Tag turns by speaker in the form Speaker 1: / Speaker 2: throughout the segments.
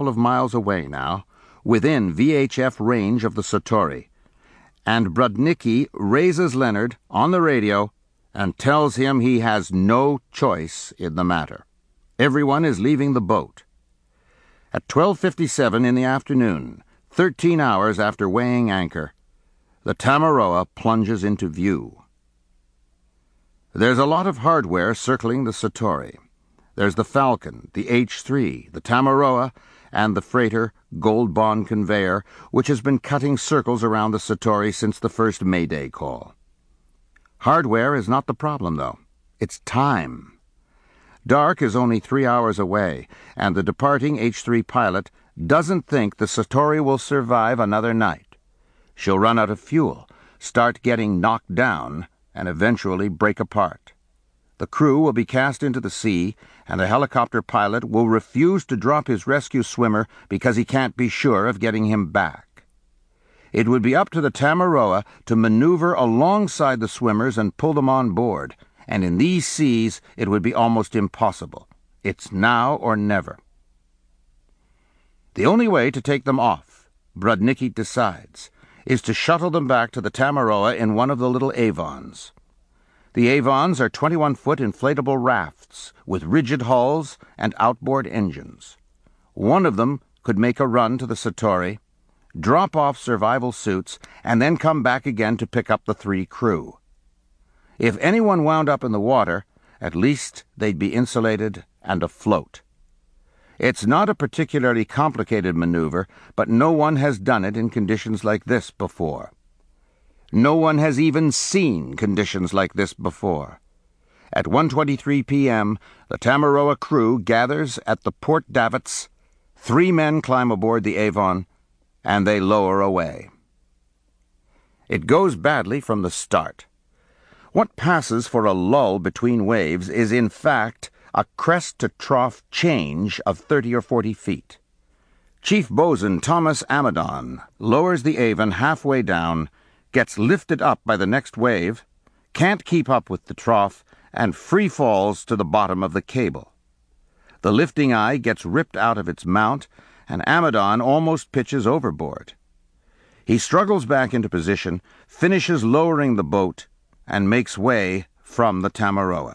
Speaker 1: couple of miles away now, within VHF range of the Satori, and Brudnicki raises Leonard on the radio and tells him he has no choice in the matter. Everyone is leaving the boat. At 12:57 in the afternoon, 13 hours after weighing anchor, the Tamaroa plunges into view. There's a lot of hardware circling the Satori. There's the Falcon, the H-3, the Tamaroa, and the freighter Gold Bond Conveyor, which has been cutting circles around the Satori since the first Mayday call. Hardware is not the problem, though. It's time. Dark is only 3 hours away, and the departing H-3 pilot doesn't think the Satori will survive another night. She'll run out of fuel, start getting knocked down, and eventually break apart. The crew will be cast into the sea, and the helicopter pilot will refuse to drop his rescue swimmer because he can't be sure of getting him back. It would be up to the Tamaroa to maneuver alongside the swimmers and pull them on board, and in these seas it would be almost impossible. It's now or never. The only way to take them off, Brudnicki decides, is to shuttle them back to the Tamaroa in one of the little Avons. The Avons are 21-foot inflatable rafts with rigid hulls and outboard engines. One of them could make a run to the Satori, drop off survival suits, and then come back again to pick up the 3 crew. If anyone wound up in the water, at least they'd be insulated and afloat. It's not a particularly complicated maneuver, but no one has done it in conditions like this before. No one has even seen conditions like this before. At 1:23 p.m., the Tamaroa crew gathers at the Port Davits. 3 men climb aboard the Avon, and they lower away. It goes badly from the start. What passes for a lull between waves is, in fact, a crest-to-trough change of 30 or 40 feet. Chief Bosun Thomas Amadon lowers the Avon halfway down, gets lifted up by the next wave, can't keep up with the trough, and free falls to the bottom of the cable. The lifting eye gets ripped out of its mount, and Amadon almost pitches overboard. He struggles back into position, finishes lowering the boat, and makes way from the Tamaroa.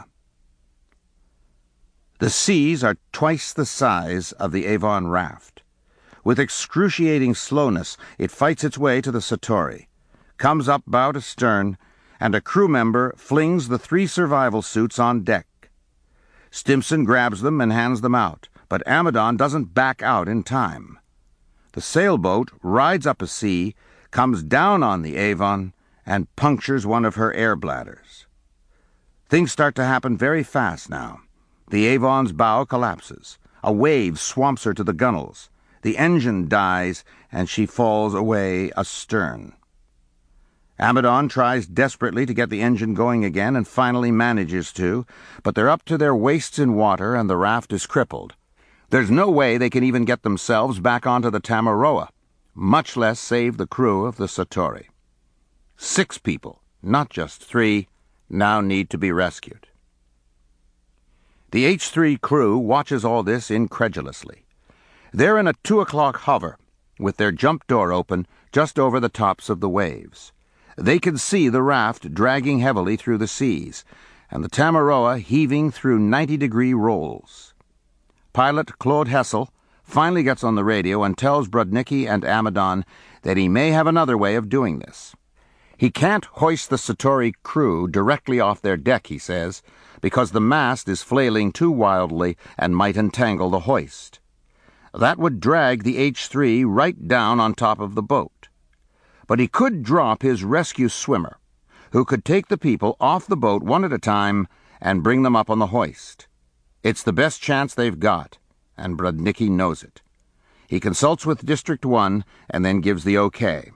Speaker 1: The seas are twice the size of the Avon raft. With excruciating slowness, it fights its way to the Satori, comes up bow to stern, and a crew member flings the 3 survival suits on deck. Stimson grabs them and hands them out, but Amadon doesn't back out in time. The sailboat rides up a sea, comes down on the Avon, and punctures one of her air bladders. Things start to happen very fast now. The Avon's bow collapses. A wave swamps her to the gunwales. The engine dies, and she falls away astern. Amadon tries desperately to get the engine going again and finally manages to, but they're up to their waists in water and the raft is crippled. There's no way they can even get themselves back onto the Tamaroa, much less save the crew of the Satori. 6 people, not just 3, now need to be rescued. The H-3 crew watches all this incredulously. They're in a 2 o'clock hover, with their jump door open just over the tops of the waves. They can see the raft dragging heavily through the seas, and the Tamaroa heaving through 90-degree rolls. Pilot Claude Hessel finally gets on the radio and tells Brudnicki and Amadon that he may have another way of doing this. He can't hoist the Satori crew directly off their deck, he says, because the mast is flailing too wildly and might entangle the hoist. That would drag the H-3 right down on top of the boat. But he could drop his rescue swimmer, who could take the people off the boat one at a time and bring them up on the hoist. It's the best chance they've got, and Brudnicki knows it. He consults with District 1 and then gives the okay.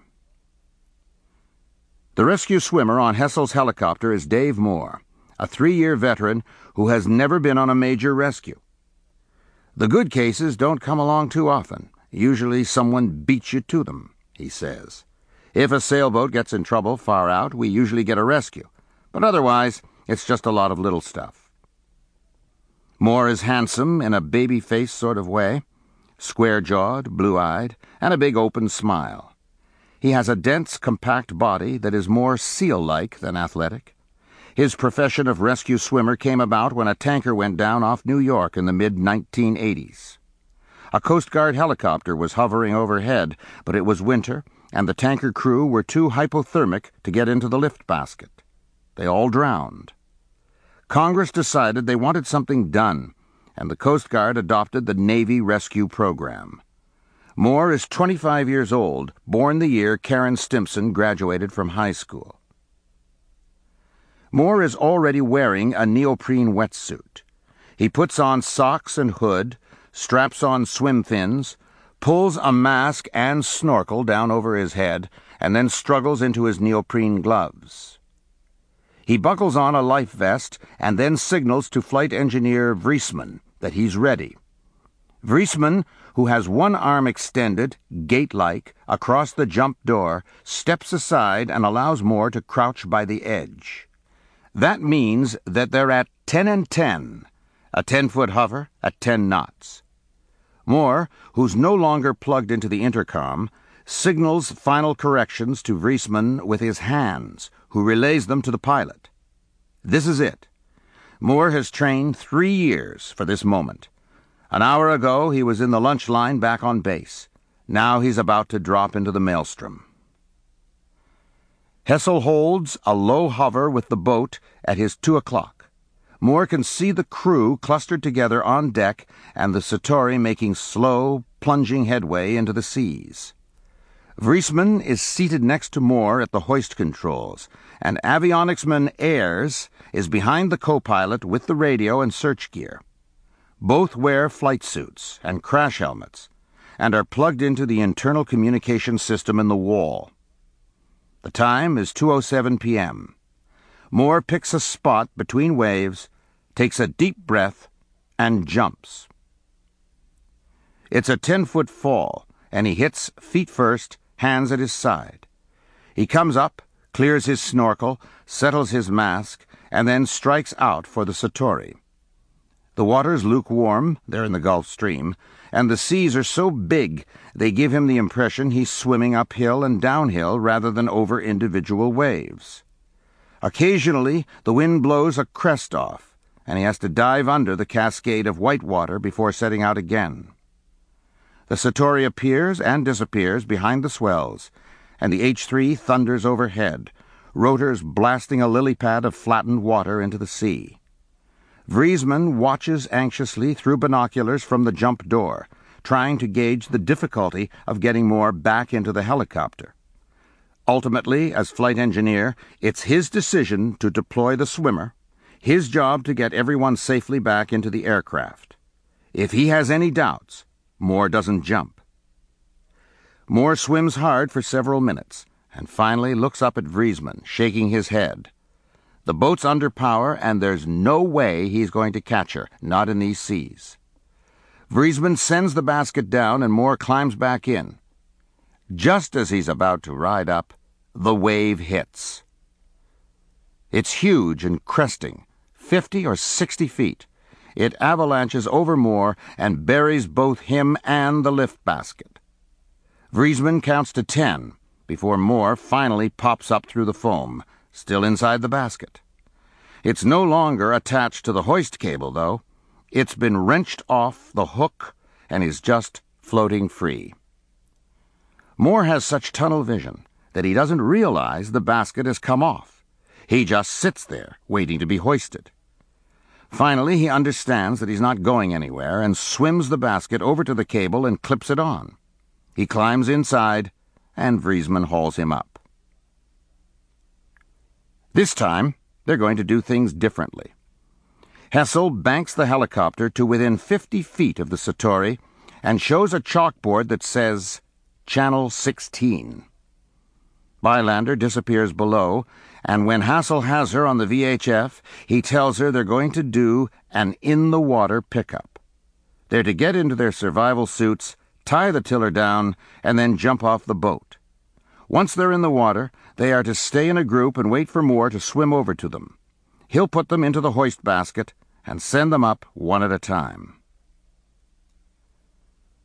Speaker 1: The rescue swimmer on Hessel's helicopter is Dave Moore, a 3-year veteran who has never been on a major rescue. The good cases don't come along too often. Usually someone beats you to them, he says. If a sailboat gets in trouble far out, we usually get a rescue. But otherwise, it's just a lot of little stuff. Moore is handsome in a baby-face sort of way. square-jawed, blue-eyed, and a big open smile. He has a dense, compact body that is more seal-like than athletic. His profession of rescue swimmer came about when a tanker went down off New York in the mid-1980s. A Coast Guard helicopter was hovering overhead, but it was winter, and the tanker crew were too hypothermic to get into the lift basket. They all drowned. Congress decided they wanted something done, and the Coast Guard adopted the Navy Rescue Program. Moore is 25 years old, born the year Karen Stimson graduated from high school. Moore is already wearing a neoprene wetsuit. He puts on socks and hood, straps on swim fins, pulls a mask and snorkel down over his head, and then struggles into his neoprene gloves. He buckles on a life vest and then signals to Flight Engineer Vriesman that he's ready. Vriesman, who has one arm extended, gate-like, across the jump door, steps aside and allows Moore to crouch by the edge. That means that they're at 10 and 10, a 10-foot hover at 10 knots. Moore, who's no longer plugged into the intercom, signals final corrections to Vriesman with his hands, who relays them to the pilot. This is it. Moore has trained 3 years for this moment. An hour ago, he was in the lunch line back on base. Now he's about to drop into the maelstrom. Hessel holds a low hover with the boat at his 2 o'clock. Moore can see the crew clustered together on deck and the Satori making slow, plunging headway into the seas. Vriesman is seated next to Moore at the hoist controls, and avionicsman Ayres is behind the co-pilot with the radio and search gear. Both wear flight suits and crash helmets and are plugged into the internal communication system in the wall. The time is 2:07 p.m. Moore picks a spot between waves, takes a deep breath, and jumps. It's a 10-foot fall, and he hits feet first, hands at his side. He comes up, clears his snorkel, settles his mask, and then strikes out for the Satori. The water's lukewarm, they're in the Gulf Stream, and the seas are so big they give him the impression he's swimming uphill and downhill rather than over individual waves. Occasionally, the wind blows a crest off, and he has to dive under the cascade of white water before setting out again. The Satori appears and disappears behind the swells, and the H-3 thunders overhead, rotors blasting a lily pad of flattened water into the sea. Vriesman watches anxiously through binoculars from the jump door, trying to gauge the difficulty of getting Moore back into the helicopter. Ultimately, as flight engineer, it's his decision to deploy the swimmer, his job to get everyone safely back into the aircraft. If he has any doubts, Moore doesn't jump. Moore swims hard for several minutes, and finally looks up at Vriesman, shaking his head. The boat's under power, and there's no way he's going to catch her, not in these seas. Vriesman sends the basket down, and Moore climbs back in. Just as he's about to ride up, the wave hits. It's huge and cresting, 50 or 60 feet. It avalanches over Moore and buries both him and the lift basket. Vriesman counts to 10 before Moore finally pops up through the foam, still inside the basket. It's no longer attached to the hoist cable, though. It's been wrenched off the hook and is just floating free. Moore has such tunnel vision that he doesn't realize the basket has come off. He just sits there, waiting to be hoisted. Finally, he understands that he's not going anywhere and swims the basket over to the cable and clips it on. He climbs inside, and Vriesman hauls him up. This time, they're going to do things differently. Hessel banks the helicopter to within 50 feet of the Satori and shows a chalkboard that says, Channel 16. Bylander disappears below, and when Hassel has her on the VHF, he tells her they're going to do an in-the-water pickup. They're to get into their survival suits, tie the tiller down, and then jump off the boat. Once they're in the water, they are to stay in a group and wait for Moore to swim over to them. He'll put them into the hoist basket and send them up one at a time.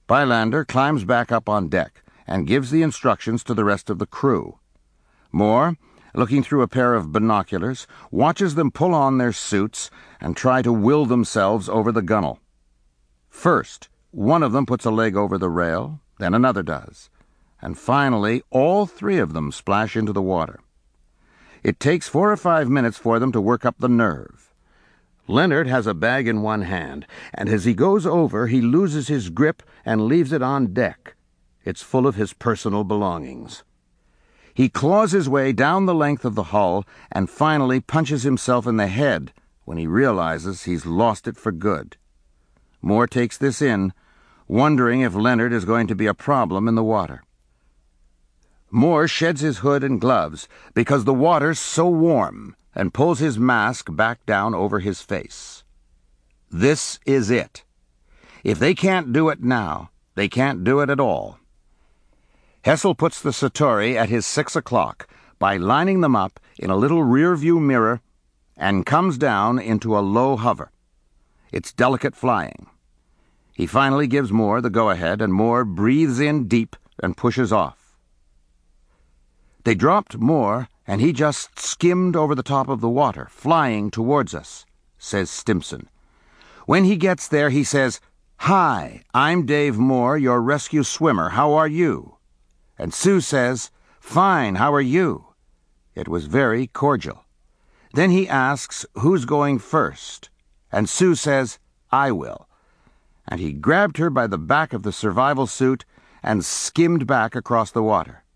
Speaker 1: Bylander climbs back up on deck and gives the instructions to the rest of the crew. Moore, looking through a pair of binoculars, watches them pull on their suits and try to will themselves over the gunwale. First, one of them puts a leg over the rail, then another does, and finally all three of them splash into the water. It takes 4 or 5 minutes for them to work up the nerve. Leonard has a bag in one hand, and as he goes over, he loses his grip and leaves it on deck. It's full of his personal belongings. He claws his way down the length of the hull and finally punches himself in the head when he realizes he's lost it for good. Moore takes this in, wondering if Leonard is going to be a problem in the water. Moore sheds his hood and gloves because the water's so warm and pulls his mask back down over his face. This is it. If they can't do it now, they can't do it at all. Hessel puts the Satori at his 6 o'clock by lining them up in a little rear-view mirror and comes down into a low hover. It's delicate flying. He finally gives Moore the go-ahead, and Moore breathes in deep and pushes off. They dropped Moore, and he just skimmed over the top of the water, flying towards us, says Stimson. When he gets there, he says, "Hi, I'm Dave Moore, your rescue swimmer. How are you?" And Sue says, "Fine, how are you?" It was very cordial. Then he asks who's going first, and Sue says, "I will." And he grabbed her by the back of the survival suit and skimmed back across the water.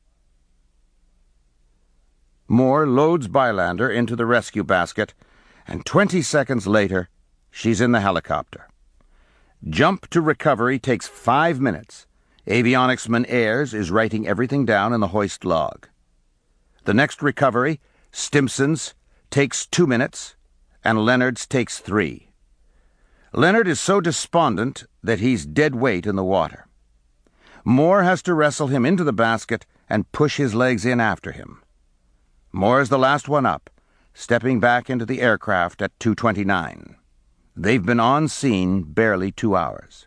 Speaker 1: Moore loads Bylander into the rescue basket, and 20 seconds later, she's in the helicopter. Jump to recovery takes 5 minutes. Avionicsman Ayres is writing everything down in the hoist log. The next recovery, Stimson's, takes 2 minutes, and Leonard's takes 3. Leonard is so despondent that he's dead weight in the water. Moore has to wrestle him into the basket and push his legs in after him. Moore is the last one up, stepping back into the aircraft at 2:29. They've been on scene barely 2 hours.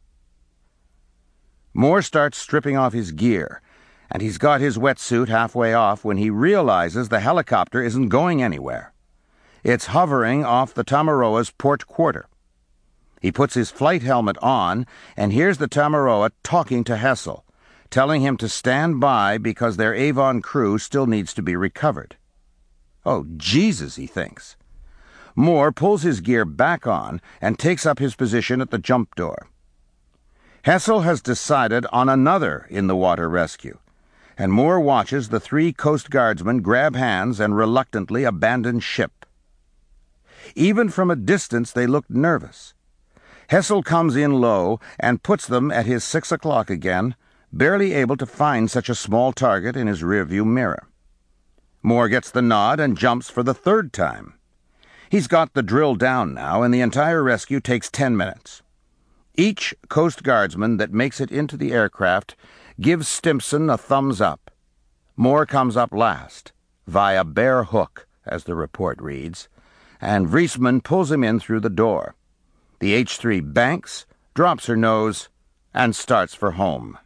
Speaker 1: Moore starts stripping off his gear, and he's got his wetsuit halfway off when he realizes the helicopter isn't going anywhere. It's hovering off the Tamaroa's port quarter. He puts his flight helmet on and hears the Tamaroa talking to Hessel, telling him to stand by because their Avon crew still needs to be recovered. Oh, Jesus, he thinks. Moore pulls his gear back on and takes up his position at the jump door. Hessel has decided on another in-the-water rescue, and Moore watches the 3 Coast Guardsmen grab hands and reluctantly abandon ship. Even from a distance they look nervous. Hessel comes in low and puts them at his 6 o'clock again, barely able to find such a small target in his rearview mirror. Moore gets the nod and jumps for the 3rd time. He's got the drill down now, and the entire rescue takes 10 minutes. Each Coast Guardsman that makes it into the aircraft gives Stimson a thumbs up. Moore comes up last, via bare hook, as the report reads, and Vriesman pulls him in through the door. The H-3 banks, drops her nose, and starts for home.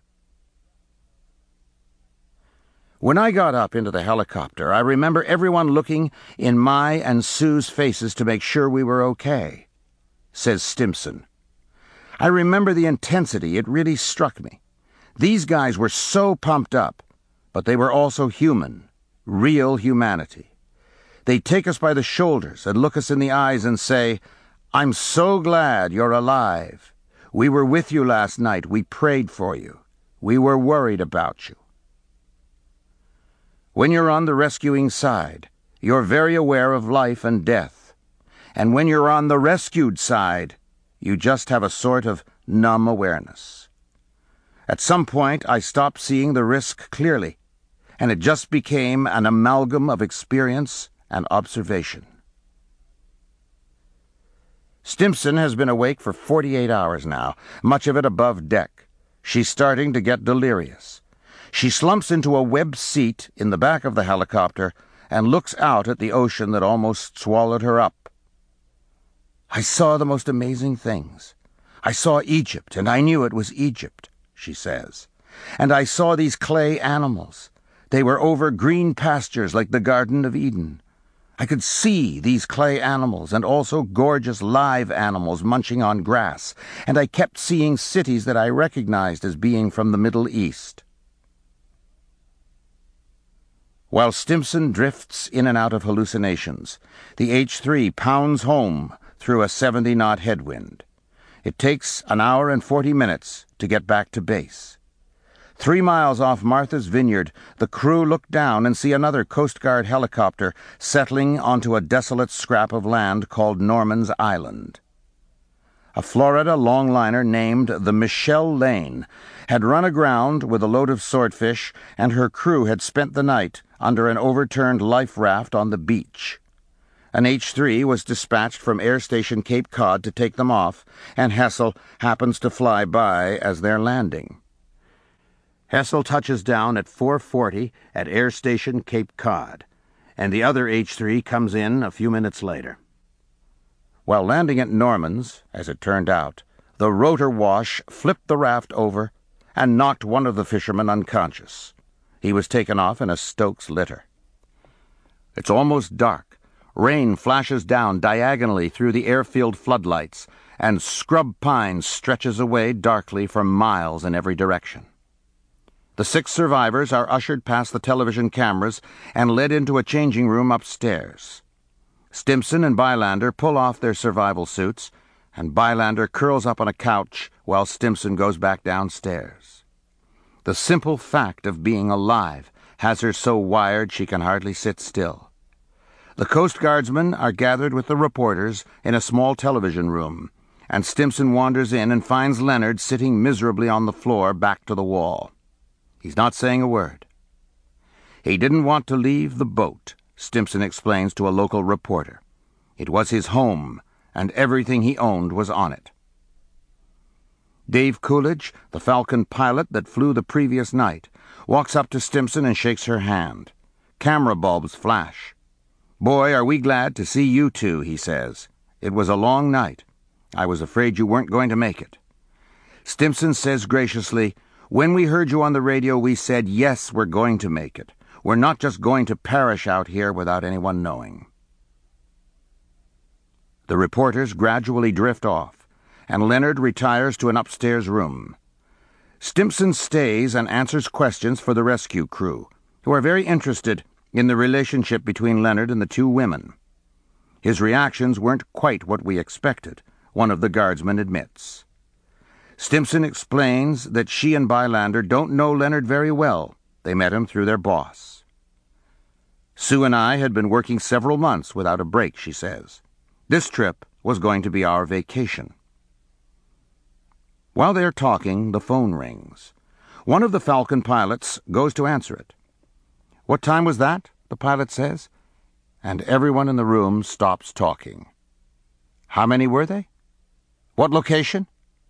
Speaker 1: When I got up into the helicopter, I remember everyone looking in my and Sue's faces to make sure we were okay, says Stimson. I remember the intensity. It really struck me. These guys were so pumped up, but they were also human, real humanity. They'd take us by the shoulders and look us in the eyes and say, "I'm so glad you're alive. We were with you last night. We prayed for you. We were worried about you." When you're on the rescuing side, you're very aware of life and death. And when you're on the rescued side, you just have a sort of numb awareness. At some point, I stopped seeing the risk clearly, and it just became an amalgam of experience and observation. Stimson has been awake for 48 hours now, much of it above deck. She's starting to get delirious. She slumps into a webbed seat in the back of the helicopter and looks out at the ocean that almost swallowed her up. I saw the most amazing things. I saw Egypt, and I knew it was Egypt, she says. And I saw these clay animals. They were over green pastures like the Garden of Eden. I could see these clay animals and also gorgeous live animals munching on grass, and I kept seeing cities that I recognized as being from the Middle East. While Stimson drifts in and out of hallucinations, the H-3 pounds home through a 70-knot headwind. It takes an hour and 40 minutes to get back to base. 3 miles off Martha's Vineyard, the crew look down and see another Coast Guard helicopter settling onto a desolate scrap of land called Norman's Island. A Florida longliner named the Michelle Lane had run aground with a load of swordfish, and her crew had spent the night under an overturned life raft on the beach. An H-3 was dispatched from Air Station Cape Cod to take them off, and Hessel happens to fly by as they're landing. Hessel touches down at 4:40 at Air Station Cape Cod, and the other H-3 comes in a few minutes later. While landing at Norman's, as it turned out, the rotor wash flipped the raft over and knocked one of the fishermen unconscious. He was taken off in a Stokes litter. It's almost dark. Rain flashes down diagonally through the airfield floodlights, and scrub pine stretches away darkly for miles in every direction. The 6 survivors are ushered past the television cameras and led into a changing room upstairs. Stimson and Bylander pull off their survival suits, and Bylander curls up on a couch while Stimson goes back downstairs. The simple fact of being alive has her so wired she can hardly sit still. The Coast Guardsmen are gathered with the reporters in a small television room, and Stimson wanders in and finds Leonard sitting miserably on the floor back to the wall. He's not saying a word. He didn't want to leave the boat, Stimson explains to a local reporter. It was his home, and everything he owned was on it. Dave Coolidge, the Falcon pilot that flew the previous night, walks up to Stimson and shakes her hand. Camera bulbs flash. "Boy, are we glad to see you two," he says. "It was a long night. I was afraid you weren't going to make it." Stimson says graciously, "When we heard you on the radio, we said, yes, we're going to make it. We're not just going to perish out here without anyone knowing." The reporters gradually drift off, and Leonard retires to an upstairs room. Stimson stays and answers questions for the rescue crew, who are very interested in the relationship between Leonard and the 2 women. His reactions weren't quite what we expected, one of the guardsmen admits. Stimson explains that she and Bylander don't know Leonard very well. They met him through their boss. "Sue and I had been working several months without a break," she says. "This trip was going to be our vacation." While they're talking, the phone rings. One of the Falcon pilots goes to answer it. "What time was that?" the pilot says, and everyone in the room stops talking. "How many were they? What location?"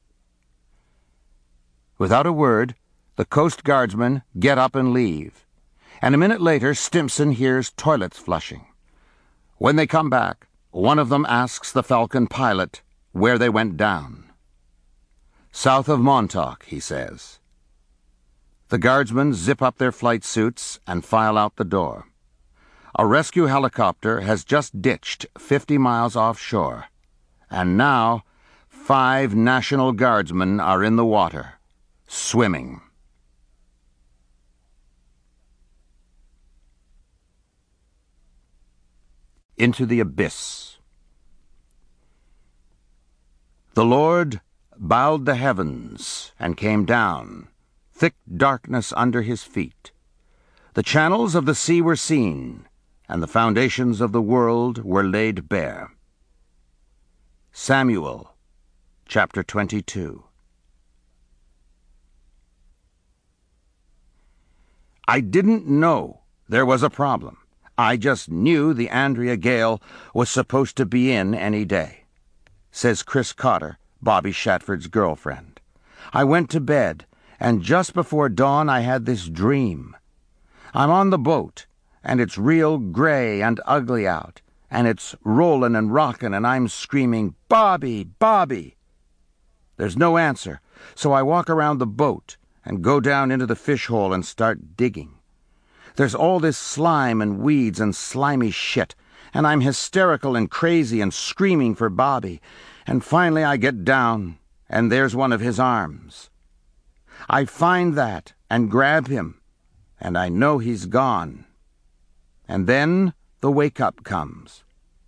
Speaker 1: Without a word, the Coast Guardsmen get up and leave, and a minute later Stimson hears toilets flushing. When they come back, one of them asks the Falcon pilot where they went down. "South of Montauk," he says. The guardsmen zip up their flight suits and file out the door. A rescue helicopter has just ditched 50 miles offshore, and now 5 National Guardsmen are in the water, swimming. Into the abyss. The Lord bowed the heavens and came down, thick darkness under his feet. The channels of the sea were seen, and the foundations of the world were laid bare. Samuel, chapter 22. I didn't know there was a problem. I just knew the Andrea Gale was supposed to be in any day, says Chris Cotter, Bobby Shatford's girlfriend. I went to bed, and just before dawn I had this dream. I'm on the boat, and it's real gray and ugly out, and it's rollin' and rockin', and I'm screaming, "Bobby, Bobby!" There's no answer, so I walk around the boat and go down into the fish hole and start digging. There's all this slime and weeds and slimy shit, and I'm hysterical and crazy and screaming for Bobby, and finally I get down, and there's one of his arms. I find that and grab him, and I know he's gone. And then the wake-up comes.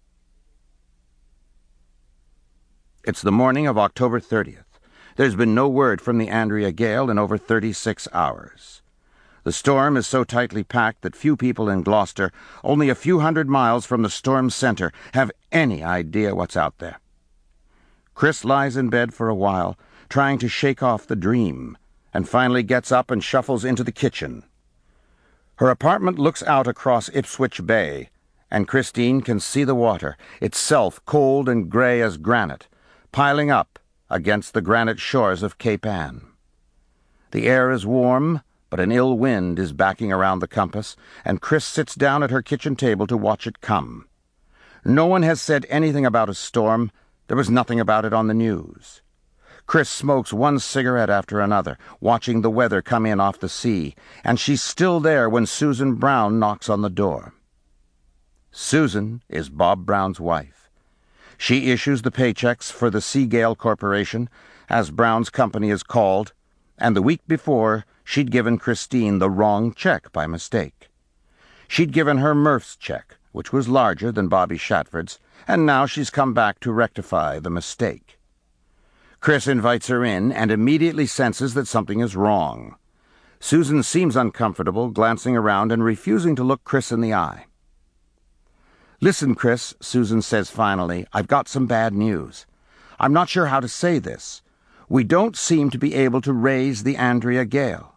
Speaker 1: It's the morning of October 30th. There's been no word from the Andrea gale in over 36 hours. The storm is so tightly packed that few people in Gloucester, only a few hundred miles from the storm's center, have any idea what's out there. Chris lies in bed for a while, trying to shake off the dream, and finally gets up and shuffles into the kitchen. Her apartment looks out across Ipswich Bay, and Christine can see the water, itself cold and gray as granite, piling up against the granite shores of Cape Ann. The air is warm, but an ill wind is backing around the compass, and Chris sits down at her kitchen table to watch it come. No one has said anything about a storm. There was nothing about it on the news. Chris smokes one cigarette after another, watching the weather come in off the sea, and she's still there when Susan Brown knocks on the door. Susan is Bob Brown's wife. She issues the paychecks for the Seagale Corporation, as Brown's company is called, and the week before she'd given Christine the wrong check by mistake. She'd given her Murph's check, which was larger than Bobby Shatford's, and now she's come back to rectify the mistake. Chris invites her in and immediately senses that something is wrong. Susan seems uncomfortable, glancing around and refusing to look Chris in the eye. "Listen, Chris," Susan says finally, "I've got some bad news. I'm not sure how to say this. We don't seem to be able to raise the Andrea gale."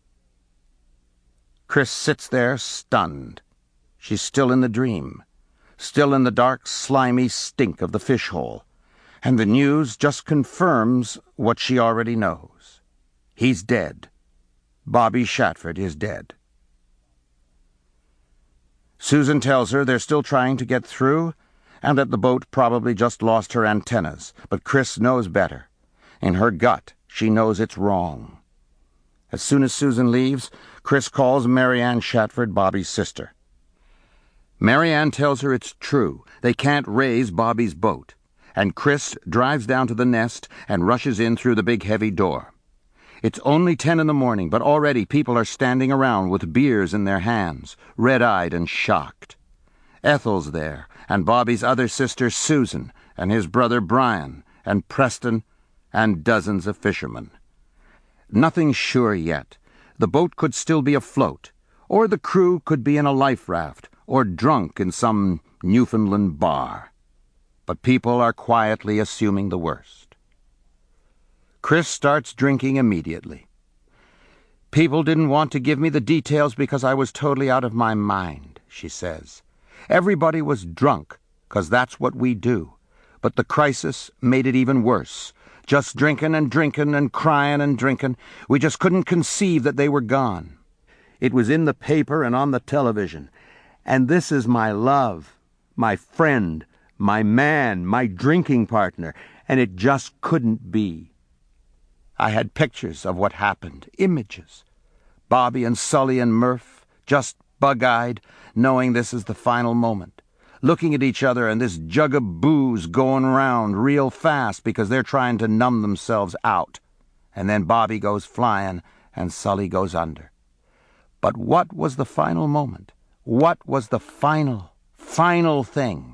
Speaker 1: Chris sits there stunned. She's still in the dream, still in the dark, slimy stink of the fish hole, and the news just confirms what she already knows. He's dead. Bobby Shatford is dead. Susan tells her they're still trying to get through, and that the boat probably just lost her antennas, but Chris knows better. In her gut, she knows it's wrong. As soon as Susan leaves, Chris calls Mary Ann Shatford, Bobby's sister. Mary Ann tells her it's true. They can't raise Bobby's boat, and Chris drives down to the nest and rushes in through the big heavy door. It's only 10 in the morning, but already people are standing around with beers in their hands, red-eyed and shocked. Ethel's there, and Bobby's other sister Susan, and his brother Brian, and Preston, and dozens of fishermen. Nothing's sure yet. The boat could still be afloat, or the crew could be in a life raft, or drunk in some Newfoundland bar. But people are quietly assuming the worst. Chris starts drinking immediately. "People didn't want to give me the details because I was totally out of my mind," she says. "Everybody was drunk, 'cause that's what we do. But the crisis made it even worse. Just drinking and drinking and crying and drinking. We just couldn't conceive that they were gone. It was in the paper and on the television. And this is my love, my friend, my man, my drinking partner, and it just couldn't be. I had pictures of what happened, images. Bobby and Sully and Murph, just bug-eyed, knowing this is the final moment, looking at each other and this jug of booze going round real fast because they're trying to numb themselves out. And then Bobby goes flying and Sully goes under. But what was the final moment? What was the final thing?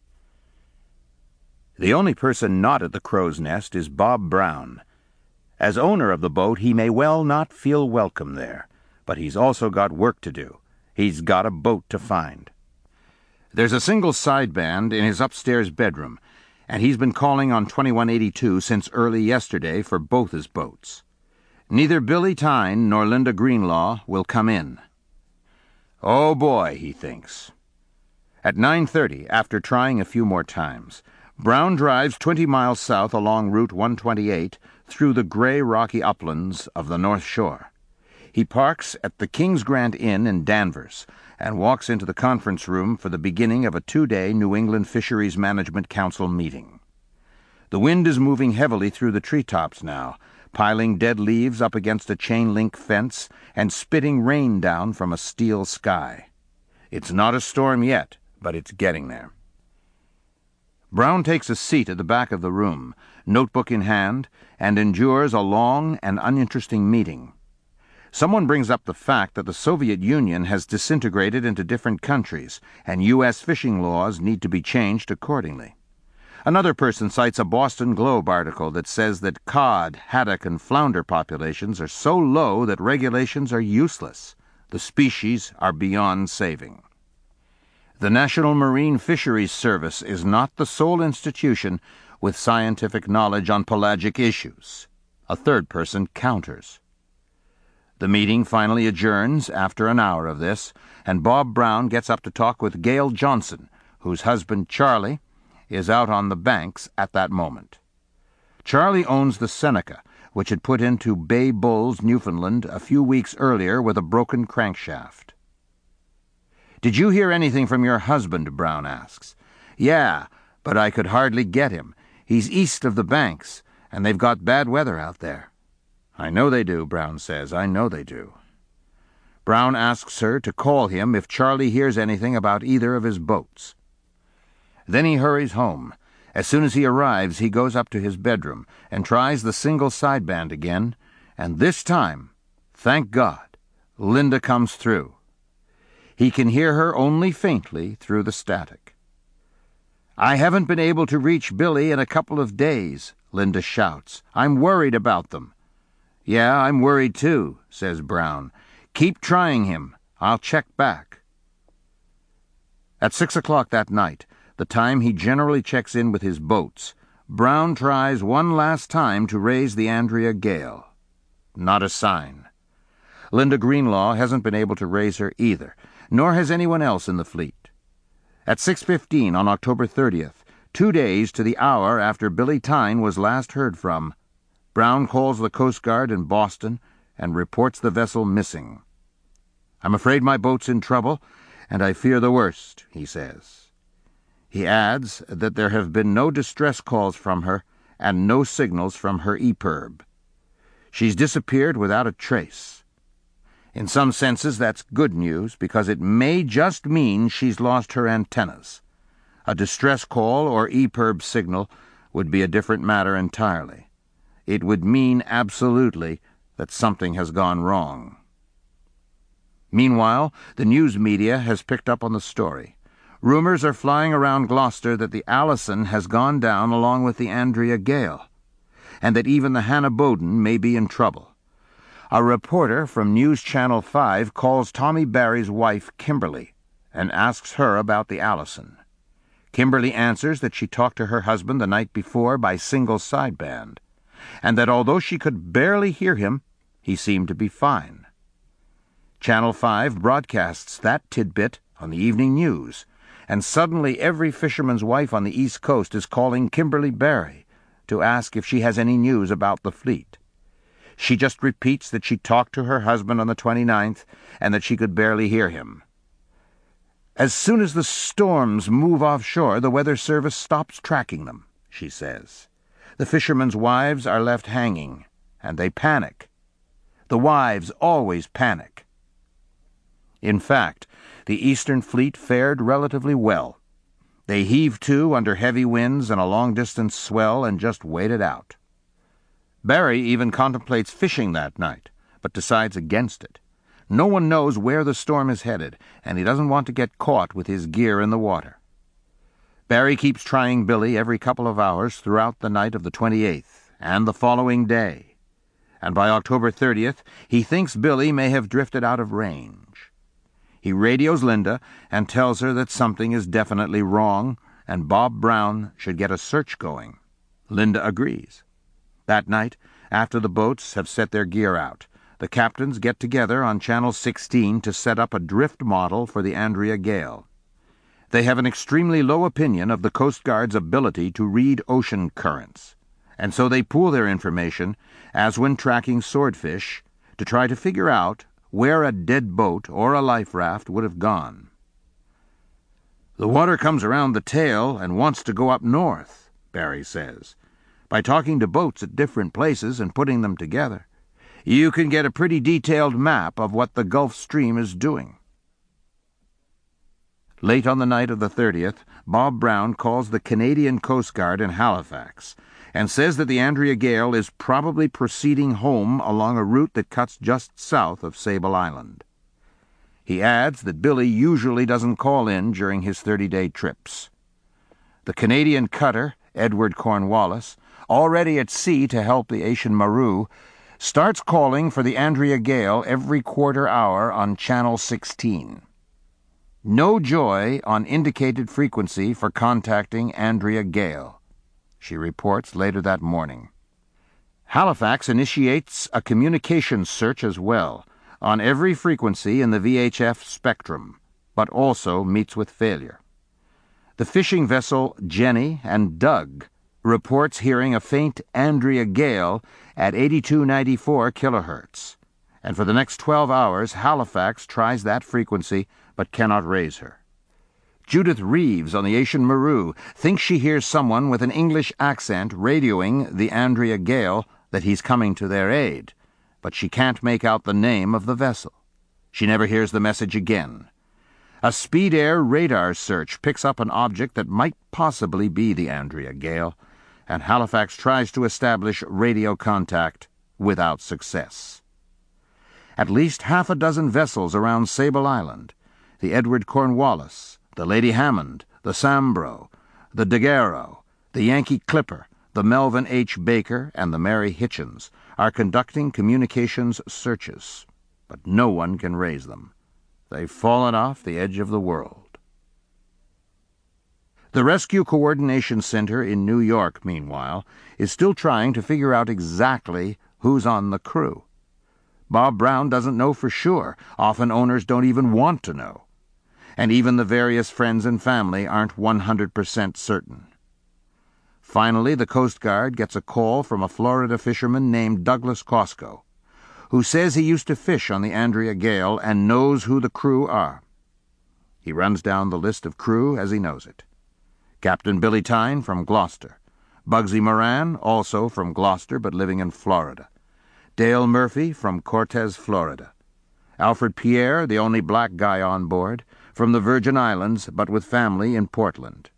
Speaker 1: The only person not at the crow's nest is Bob Brown. As owner of the boat, he may well not feel welcome there, but he's also got work to do. He's got a boat to find. There's a single sideband in his upstairs bedroom, and he's been calling on 2182 since early yesterday for both his boats. Neither Billy Tyne nor Linda Greenlaw will come in. Oh boy, he thinks. At 9:30, after trying a few more times, Brown drives 20 miles south along Route 128 through the gray rocky uplands of the North Shore. He parks at the King's Grant Inn in Danvers and walks into the conference room for the beginning of a 2-day New England Fisheries Management Council meeting. The wind is moving heavily through the treetops now, piling dead leaves up against a chain-link fence and spitting rain down from a steel sky. It's not a storm yet, but it's getting there. Brown takes a seat at the back of the room, notebook in hand, and endures a long and uninteresting meeting. Someone brings up the fact that the Soviet Union has disintegrated into different countries, and U.S. fishing laws need to be changed accordingly. Another person cites a Boston Globe article that says that cod, haddock, and flounder populations are so low that regulations are useless. The species are beyond saving. The National Marine Fisheries Service is not the sole institution with scientific knowledge on pelagic issues. A third person counters. The meeting finally adjourns after an hour of this, and Bob Brown gets up to talk with Gail Johnson, whose husband Charlie is out on the banks at that moment. Charlie owns the Seneca, which had put into Bay Bulls, Newfoundland, a few weeks earlier with a broken crankshaft. "Did you hear anything from your husband?" Brown asks. "Yeah, but I could hardly get him. He's east of the banks, and they've got bad weather out there." "I know they do," Brown says. "I know they do." Brown asks her to call him if Charlie hears anything about either of his boats. Then he hurries home. As soon as he arrives, he goes up to his bedroom and tries the single sideband again, and this time, thank God, Linda comes through. He can hear her only faintly through the static. "I haven't been able to reach Billy in a couple of days," Linda shouts. "I'm worried about them." "Yeah, I'm worried too," says Brown. "Keep trying him. I'll check back." At 6 o'clock that night, the time he generally checks in with his boats, Brown tries one last time to raise the Andrea Gale. Not a sign. Linda Greenlaw hasn't been able to raise her either, nor has anyone else in the fleet. At 6:15 on October 30th, 2 days to the hour after Billy Tyne was last heard from, Brown calls the Coast Guard in Boston and reports the vessel missing. "I'm afraid my boat's in trouble, and I fear the worst," he says. He adds that there have been no distress calls from her and no signals from her EPIRB. She's disappeared without a trace. In some senses, that's good news, because it may just mean she's lost her antennas. A distress call or EPIRB signal would be a different matter entirely. It would mean absolutely that something has gone wrong. Meanwhile, the news media has picked up on the story. Rumors are flying around Gloucester that the Allison has gone down along with the Andrea Gale, and that even the Hannah Bowden may be in trouble. A reporter from News Channel 5 calls Tommy Barry's wife, Kimberly, and asks her about the Allison. Kimberly answers that she talked to her husband the night before by single sideband, and that although she could barely hear him, he seemed to be fine. Channel 5 broadcasts that tidbit on the evening news, and suddenly every fisherman's wife on the East Coast is calling Kimberly Barry to ask if she has any news about the fleet. She just repeats that she talked to her husband on the 29th and that she could barely hear him. "As soon as the storms move offshore, the Weather Service stops tracking them," she says. "The fishermen's wives are left hanging, and they panic. The wives always panic." In fact, the Eastern Fleet fared relatively well. They heaved to under heavy winds and a long-distance swell and just waited out. Barry even contemplates fishing that night, but decides against it. No one knows where the storm is headed, and he doesn't want to get caught with his gear in the water. Barry keeps trying Billy every couple of hours throughout the night of the 28th and the following day, and by October 30th he thinks Billy may have drifted out of range. He radios Linda and tells her that something is definitely wrong and Bob Brown should get a search going. Linda agrees. That night, after the boats have set their gear out, the captains get together on Channel 16 to set up a drift model for the Andrea Gale. They have an extremely low opinion of the Coast Guard's ability to read ocean currents, and so they pool their information, as when tracking swordfish, to try to figure out where a dead boat or a life raft would have gone. "The water comes around the tail and wants to go up north," Barry says. By talking to boats at different places and putting them together, you can get a pretty detailed map of what the Gulf Stream is doing. Late on the night of the 30th, Bob Brown calls the Canadian Coast Guard in Halifax and says that the Andrea Gael is probably proceeding home along a route that cuts just south of Sable Island. He adds that Billy usually doesn't call in during his 30-day trips. The Canadian cutter, Edward Cornwallis, already at sea to help the Ancient Maru, starts calling for the Andrea Gael every quarter hour on Channel 16. No joy on indicated frequency for contacting Andrea Gael, she reports later that morning. Halifax initiates a communications search as well, on every frequency in the VHF spectrum, but also meets with failure. The fishing vessel Jenny and Doug reports hearing a faint Andrea Gael at 8294 kilohertz, and for the next 12 hours Halifax tries that frequency but cannot raise her. Judith Reeves on the Ancient Maru thinks she hears someone with an English accent radioing the Andrea Gael that he's coming to their aid, but she can't make out the name of the vessel. She never hears the message again. A Speed Air radar search picks up an object that might possibly be the Andrea Gael, and Halifax tries to establish radio contact without success. At least half a dozen vessels around Sable Island, the Edward Cornwallis, the Lady Hammond, the Sambro, the Daguerreau, the Yankee Clipper, the Melvin H. Baker, and the Mary Hitchens, are conducting communications searches, but no one can raise them. They've fallen off the edge of the world. The Rescue Coordination Center in New York, meanwhile, is still trying to figure out exactly who's on the crew. Bob Brown doesn't know for sure. Often owners don't even want to know. And even the various friends and family aren't 100% certain. Finally, the Coast Guard gets a call from a Florida fisherman named Douglas Costco, who says he used to fish on the Andrea Gael and knows who the crew are. He runs down the list of crew as he knows it. Captain Billy Tyne from Gloucester, Bugsy Moran, also from Gloucester but living in Florida, Dale Murphy from Cortez, Florida, Alfred Pierre, the only black guy on board, from the Virgin Islands but with family in Portland.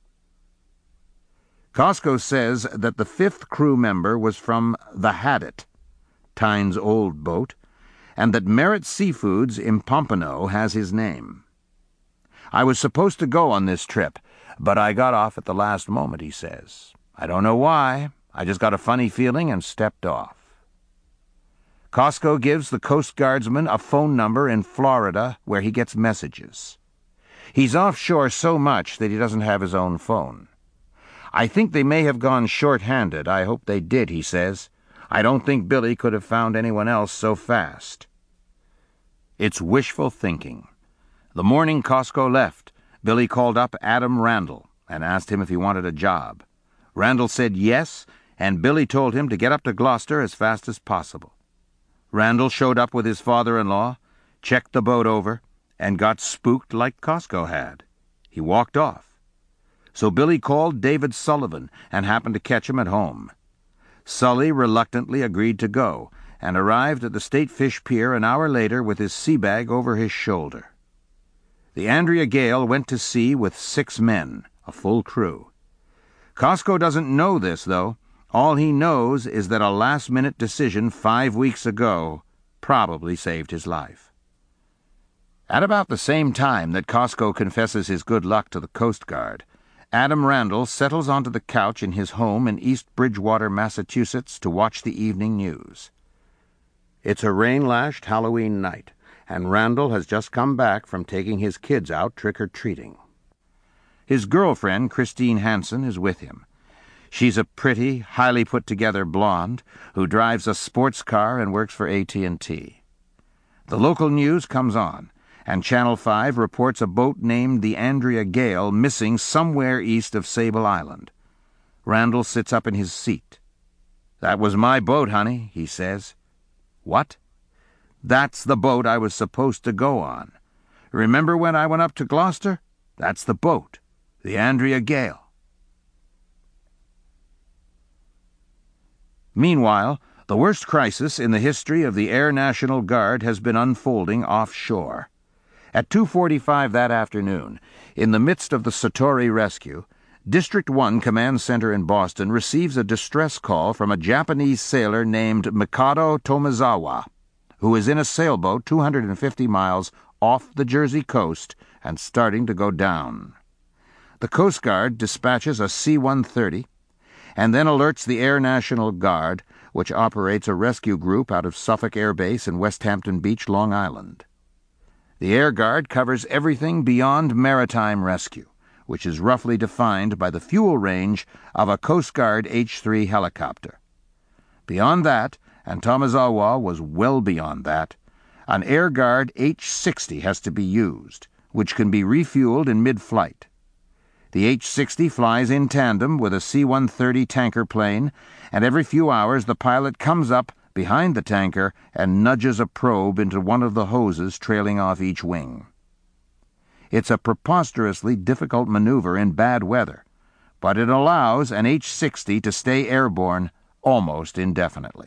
Speaker 1: Costco says that the fifth crew member was from the Hadit, Tyne's old boat, and that Merritt Seafoods in Pompano has his name. I was supposed to go on this trip, but I got off at the last moment, he says. I don't know why. I just got a funny feeling and stepped off. Costco gives the Coast Guardsman a phone number in Florida where he gets messages. He's offshore so much that he doesn't have his own phone. I think they may have gone short-handed. I hope they did, he says. I don't think Billy could have found anyone else so fast. It's wishful thinking. The morning Costco left, Billy called up Adam Randall and asked him if he wanted a job. Randall said yes, and Billy told him to get up to Gloucester as fast as possible. Randall showed up with his father-in-law, checked the boat over, and got spooked like Costco had. He walked off. So Billy called David Sullivan and happened to catch him at home. Sully reluctantly agreed to go and arrived at the State Fish Pier an hour later with his sea bag over his shoulder. The Andrea Gael went to sea with 6 men, a full crew. Costco doesn't know this, though. All he knows is that a last-minute decision 5 weeks ago probably saved his life. At about the same time that Costco confesses his good luck to the Coast Guard, Adam Randall settles onto the couch in his home in East Bridgewater, Massachusetts, to watch the evening news. It's a rain-lashed Halloween night, and Randall has just come back from taking his kids out trick-or-treating. His girlfriend, Christine Hansen, is with him. She's a pretty, highly put-together blonde who drives a sports car and works for AT&T. The local news comes on, and Channel 5 reports a boat named the Andrea Gael missing somewhere east of Sable Island. Randall sits up in his seat. "That was my boat, honey," he says. "What?" "That's the boat I was supposed to go on. Remember when I went up to Gloucester? That's the boat, the Andrea Gael." Meanwhile, the worst crisis in the history of the Air National Guard has been unfolding offshore. At 2:45 that afternoon, in the midst of the Satori rescue, District 1 Command Center in Boston receives a distress call from a Japanese sailor named Mikado Tomizawa, who is in a sailboat 250 miles off the Jersey coast and starting to go down. The Coast Guard dispatches a C-130 and then alerts the Air National Guard, which operates a rescue group out of Suffolk Air Base in West Hampton Beach, Long Island. The Air Guard covers everything beyond maritime rescue, which is roughly defined by the fuel range of a Coast Guard H-3 helicopter. Beyond that, and Tomizawa was well beyond that, an Air Guard H-60 has to be used, which can be refueled in mid-flight. The H-60 flies in tandem with a C-130 tanker plane, and every few hours the pilot comes up behind the tanker and nudges a probe into one of the hoses trailing off each wing. It's a preposterously difficult maneuver in bad weather, but it allows an H-60 to stay airborne almost indefinitely.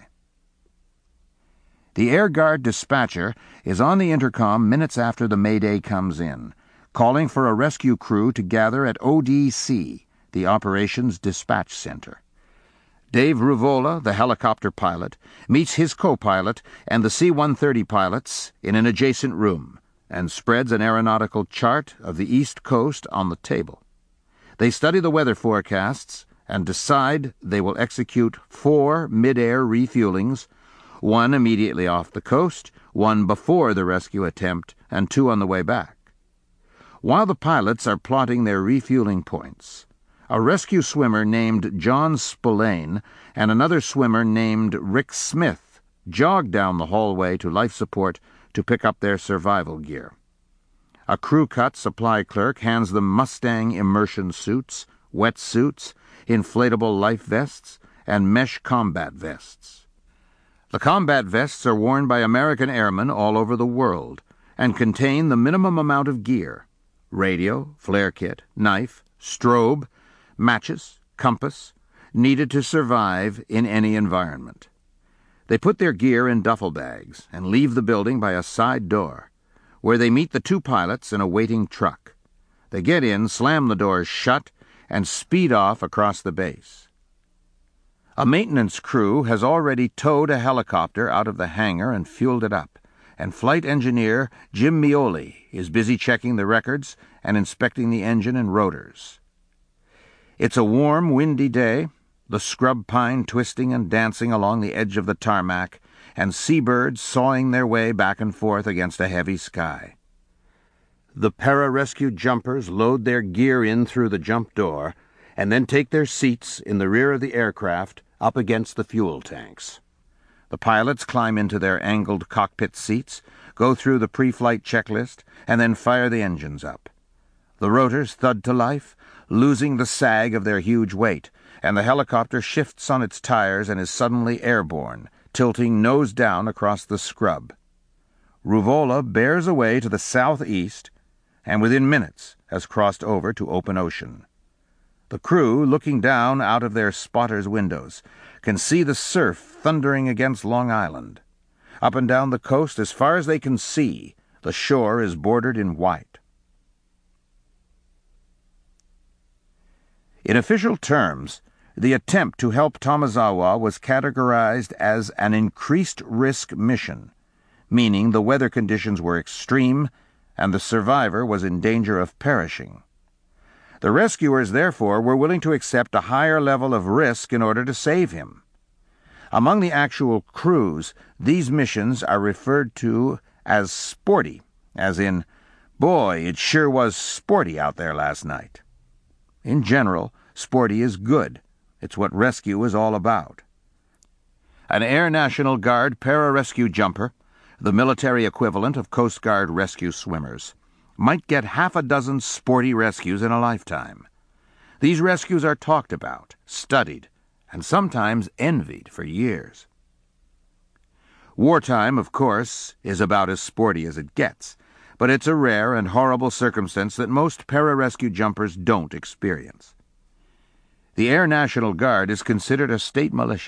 Speaker 1: The Air Guard dispatcher is on the intercom minutes after the Mayday comes in, calling for a rescue crew to gather at ODC, the Operations Dispatch Center. Dave Ruvola, the helicopter pilot, meets his co-pilot and the C-130 pilots in an adjacent room and spreads an aeronautical chart of the East Coast on the table. They study the weather forecasts and decide they will execute 4 mid-air refuelings, 1 immediately off the coast, 1 before the rescue attempt, and 2 on the way back. While the pilots are plotting their refueling points, a rescue swimmer named John Spillane and another swimmer named Rick Smith jog down the hallway to life support to pick up their survival gear. A crew-cut supply clerk hands them Mustang immersion suits, wetsuits, inflatable life vests, and mesh combat vests. The combat vests are worn by American airmen all over the world and contain the minimum amount of gear: radio, flare kit, knife, strobe, matches, compass, needed to survive in any environment. They put their gear in duffel bags and leave the building by a side door, where they meet the 2 pilots in a waiting truck. They get in, slam the doors shut, and speed off across the base. A maintenance crew has already towed a helicopter out of the hangar and fueled it up, and flight engineer Jim Mioli is busy checking the records and inspecting the engine and rotors. It's a warm, windy day, the scrub pine twisting and dancing along the edge of the tarmac, and seabirds sawing their way back and forth against a heavy sky. The para-rescue jumpers load their gear in through the jump door and then take their seats in the rear of the aircraft up against the fuel tanks. The pilots climb into their angled cockpit seats, go through the pre-flight checklist, and then fire the engines up. The rotors thud to life, losing the sag of their huge weight, and the helicopter shifts on its tires and is suddenly airborne, tilting nose down across the scrub. Ruvola bears away to the southeast, and within minutes has crossed over to open ocean. The crew, looking down out of their spotters' windows, can see the surf thundering against Long Island. Up and down the coast, as far as they can see, the shore is bordered in white. In official terms, the attempt to help Tomizawa was categorized as an increased-risk mission, meaning the weather conditions were extreme and the survivor was in danger of perishing. The rescuers, therefore, were willing to accept a higher level of risk in order to save him. Among the actual crews, these missions are referred to as sporty, as in, "Boy, it sure was sporty out there last night." In general, sporty is good. It's what rescue is all about. An Air National Guard para-rescue jumper, the military equivalent of Coast Guard rescue swimmers, might get 6 sporty rescues in a lifetime. These rescues are talked about, studied, and sometimes envied for years. Wartime, of course, is about as sporty as it gets, but it's a rare and horrible circumstance that most para-rescue jumpers don't experience. The Air National Guard is considered a state militia,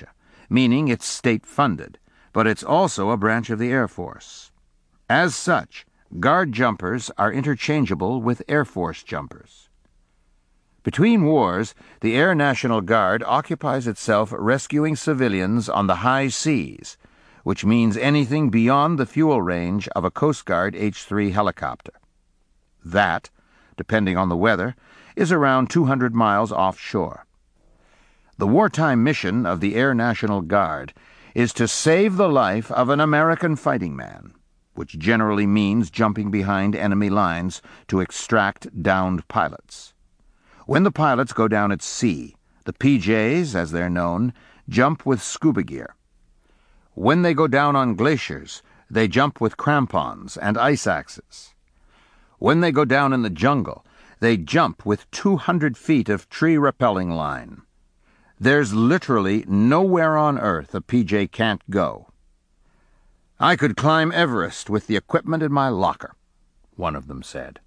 Speaker 1: meaning it's state-funded, but it's also a branch of the Air Force. As such, Guard jumpers are interchangeable with Air Force jumpers. Between wars, the Air National Guard occupies itself rescuing civilians on the high seas, which means anything beyond the fuel range of a Coast Guard H-3 helicopter. That, depending on the weather, is around 200 miles offshore. The wartime mission of the Air National Guard is to save the life of an American fighting man, which generally means jumping behind enemy lines to extract downed pilots. When the pilots go down at sea, the PJs, as they're known, jump with scuba gear. When they go down on glaciers, they jump with crampons and ice axes. When they go down in the jungle, they jump with 200 feet of tree-repelling line. There's literally nowhere on Earth a PJ can't go. "I could climb Everest with the equipment in my locker," one of them said.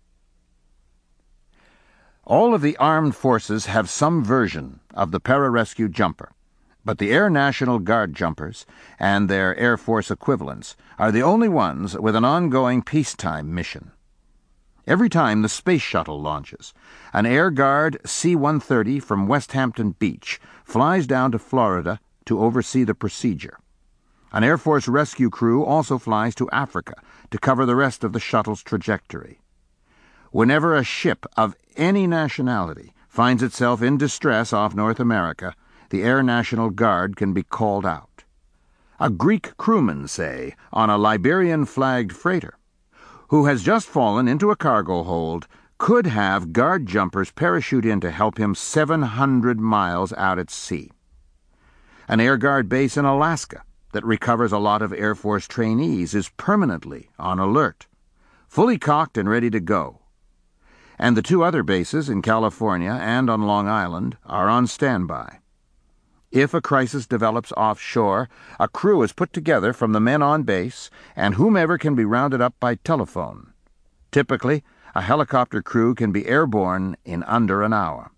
Speaker 1: All of the armed forces have some version of the pararescue jumper, but the Air National Guard jumpers and their Air Force equivalents are the only ones with an ongoing peacetime mission. Every time the Space Shuttle launches, an Air Guard C-130 from West Hampton Beach flies down to Florida to oversee the procedure. An Air Force rescue crew also flies to Africa to cover the rest of the shuttle's trajectory. Whenever a ship of any nationality finds itself in distress off North America, the Air National Guard can be called out. A Greek crewman, say, on a Liberian-flagged freighter, who has just fallen into a cargo hold, could have Guard jumpers parachute in to help him 700 miles out at sea. An Air Guard base in Alaska that recovers a lot of Air Force trainees is permanently on alert, fully cocked and ready to go. And the two other bases in California and on Long Island are on standby. If a crisis develops offshore, a crew is put together from the men on base and whomever can be rounded up by telephone. Typically, a helicopter crew can be airborne in under an hour.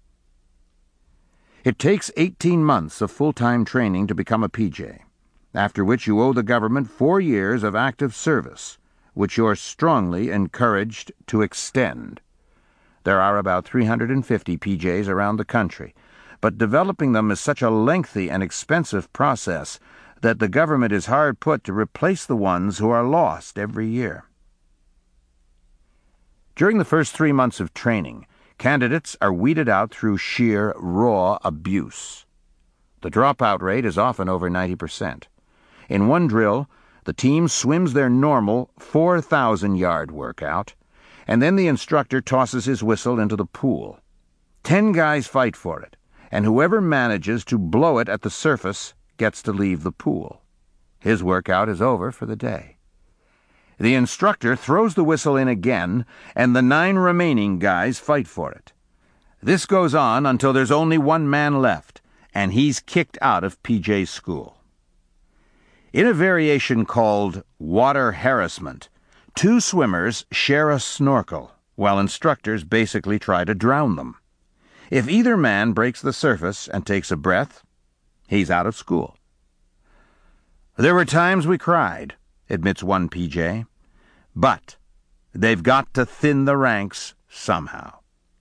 Speaker 1: It takes 18 months of full-time training to become a PJ, after which you owe the government 4 years of active service, which you're strongly encouraged to extend. There are about 350 PJs around the country, but developing them is such a lengthy and expensive process that the government is hard put to replace the ones who are lost every year. During the first 3 months of training, candidates are weeded out through sheer, raw abuse. The dropout rate is often over 90%. In one drill, the team swims their normal 4,000-yard workout, and then the instructor tosses his whistle into the pool. 10 guys fight for it, and whoever manages to blow it at the surface gets to leave the pool. His workout is over for the day. The instructor throws the whistle in again, and the 9 remaining guys fight for it. This goes on until there's only one man left, and he's kicked out of PJ school. In a variation called water harassment, 2 swimmers share a snorkel, while instructors basically try to drown them. If either man breaks the surface and takes a breath, he's out of school. "There were times we cried," admits one PJ, "but they've got to thin the ranks somehow."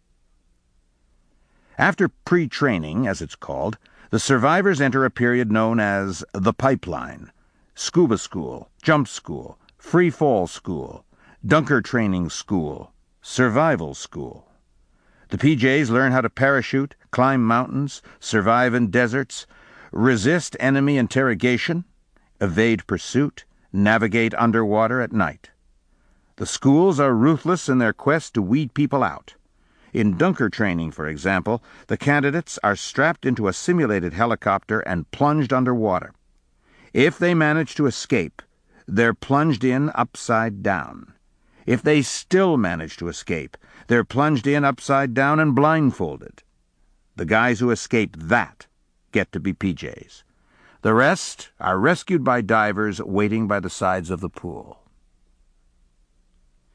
Speaker 1: After pre-training, as it's called, the survivors enter a period known as the pipeline: scuba school, jump school, free fall school, dunker training school, survival school. The PJs learn how to parachute, climb mountains, survive in deserts, resist enemy interrogation, evade pursuit, navigate underwater at night. The schools are ruthless in their quest to weed people out. In dunker training, for example, the candidates are strapped into a simulated helicopter and plunged underwater. If they manage to escape, they're plunged in upside down. If they still manage to escape, they're plunged in upside down and blindfolded. The guys who escape that get to be PJs. The rest are rescued by divers waiting by the sides of the pool.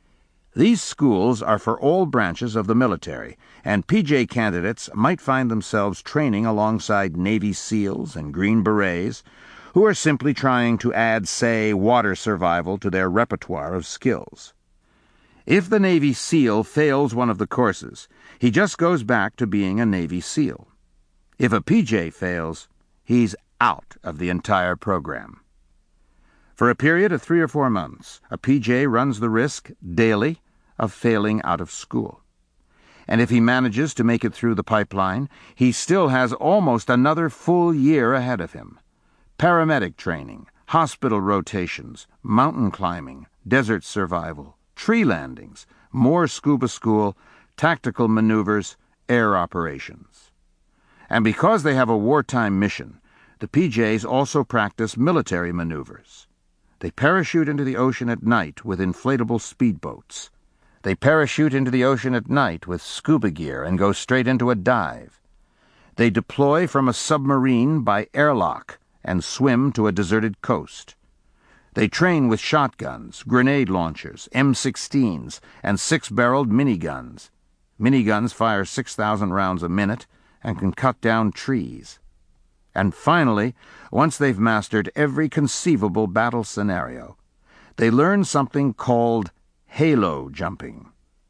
Speaker 1: These schools are for all branches of the military, and PJ candidates might find themselves training alongside Navy SEALs and Green Berets, who are simply trying to add, say, water survival to their repertoire of skills. If the Navy SEAL fails one of the courses, he just goes back to being a Navy SEAL. If a PJ fails, he's out of the entire program. For a period of 3 or 4 months, a PJ runs the risk, daily, of failing out of school. And if he manages to make it through the pipeline, he still has almost another full year ahead of him. Paramedic training, hospital rotations, mountain climbing, desert survival, tree landings, more scuba school, tactical maneuvers, air operations. And because they have a wartime mission, the PJs also practice military maneuvers. They parachute into the ocean at night with inflatable speedboats. They parachute into the ocean at night with scuba gear and go straight into a dive. They deploy from a submarine by airlock and swim to a deserted coast. They train with shotguns, grenade launchers, M16s, and 6-barreled miniguns. Miniguns fire 6,000 rounds a minute and can cut down trees. And finally, once they've mastered every conceivable battle scenario, they learn something called halo jumping.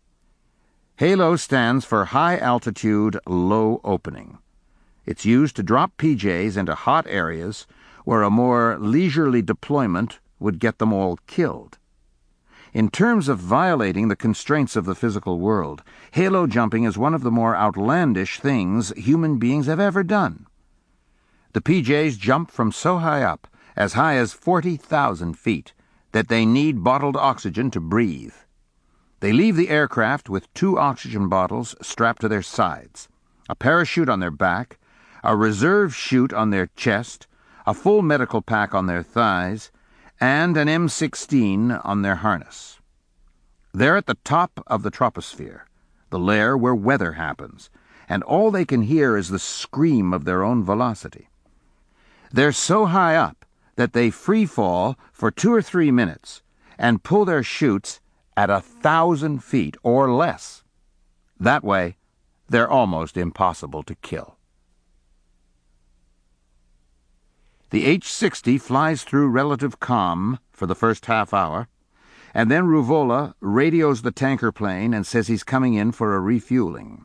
Speaker 1: Halo stands for High Altitude Low Opening. It's used to drop PJs into hot areas where a more leisurely deployment would get them all killed. In terms of violating the constraints of the physical world, halo jumping is one of the more outlandish things human beings have ever done. The PJs jump from so high up, as high as 40,000 feet, that they need bottled oxygen to breathe. They leave the aircraft with 2 oxygen bottles strapped to their sides, a parachute on their back, a reserve chute on their chest, a full medical pack on their thighs, and an M16 on their harness. They're at the top of the troposphere, the lair where weather happens, and all they can hear is the scream of their own velocity. They're so high up that they free fall for 2 or 3 minutes and pull their chutes at 1,000 feet or less. That way, they're almost impossible to kill. The H-60 flies through relative calm for the first half hour, and then Ruvola radios the tanker plane and says he's coming in for a refueling.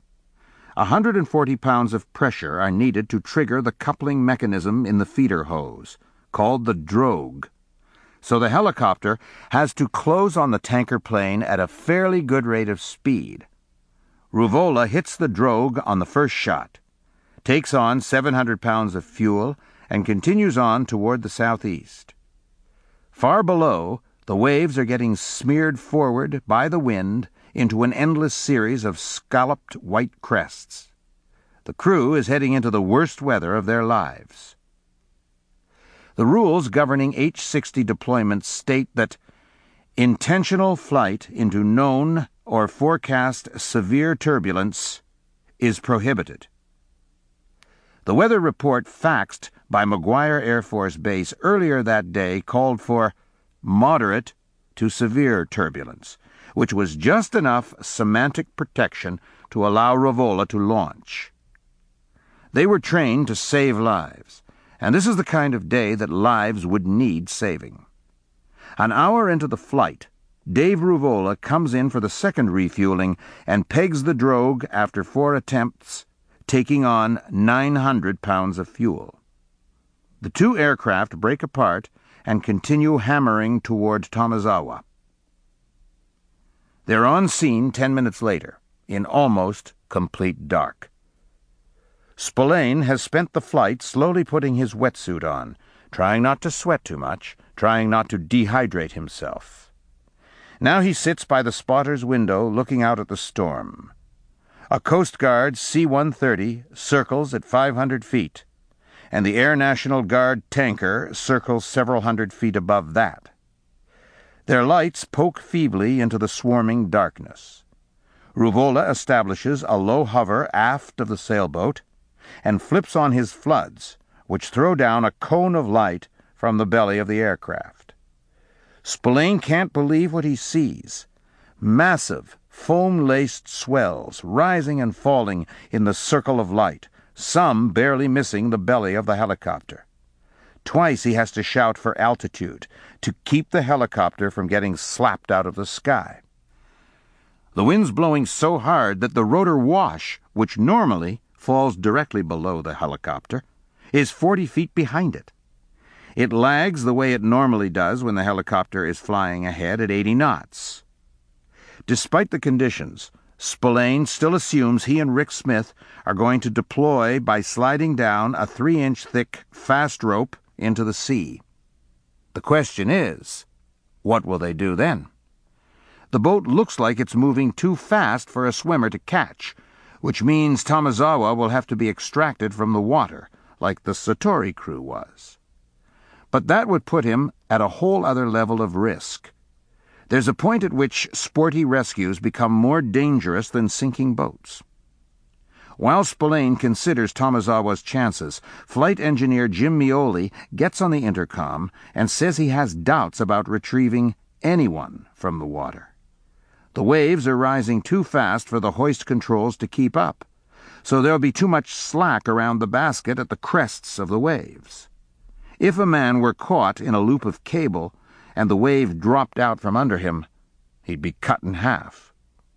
Speaker 1: 140 pounds of pressure are needed to trigger the coupling mechanism in the feeder hose, called the drogue. So the helicopter has to close on the tanker plane at a fairly good rate of speed. Ruvola hits the drogue on the first shot, takes on 700 pounds of fuel, and continues on toward the southeast. Far below, the waves are getting smeared forward by the wind into an endless series of scalloped white crests. The crew is heading into the worst weather of their lives. The rules governing H-60 deployments state that intentional flight into known or forecast severe turbulence is prohibited. The weather report faxed by McGuire Air Force Base earlier that day called for moderate to severe turbulence, which was just enough semantic protection to allow Ruvola to launch. They were trained to save lives, and this is the kind of day that lives would need saving. An hour into the flight, Dave Ruvola comes in for the second refueling and pegs the drogue after 4 attempts, taking on 900 pounds of fuel. The 2 aircraft break apart and continue hammering toward Tomizawa. They're on scene 10 minutes later, in almost complete dark. Spillane has spent the flight slowly putting his wetsuit on, trying not to sweat too much, trying not to dehydrate himself. Now he sits by the spotter's window looking out at the storm. A Coast Guard C-130 circles at 500 feet, and the Air National Guard tanker circles several hundred feet above that. Their lights poke feebly into the swarming darkness. Ruvola establishes a low hover aft of the sailboat and flips on his floods, which throw down a cone of light from the belly of the aircraft. Spillane can't believe what he sees. Massive, foam-laced swells rising and falling in the circle of light, some barely missing the belly of the helicopter. Twice he has to shout for altitude to keep the helicopter from getting slapped out of the sky. The wind's blowing so hard that the rotor wash, which normally falls directly below the helicopter, is 40 feet behind it. It lags the way it normally does when the helicopter is flying ahead at 80 knots. Despite the conditions, Spillane still assumes he and Rick Smith are going to deploy by sliding down a 3-inch thick fast rope into the sea. The question is, what will they do then? The boat looks like it's moving too fast for a swimmer to catch, which means Tomizawa will have to be extracted from the water, like the Satori crew was. But that would put him at a whole other level of risk. There's a point at which sporty rescues become more dangerous than sinking boats. While Spillane considers Tomizawa's chances, flight engineer Jim Mioli gets on the intercom and says he has doubts about retrieving anyone from the water. The waves are rising too fast for the hoist controls to keep up, so there'll be too much slack around the basket at the crests of the waves. If a man were caught in a loop of cable and the wave dropped out from under him, he'd be cut in half.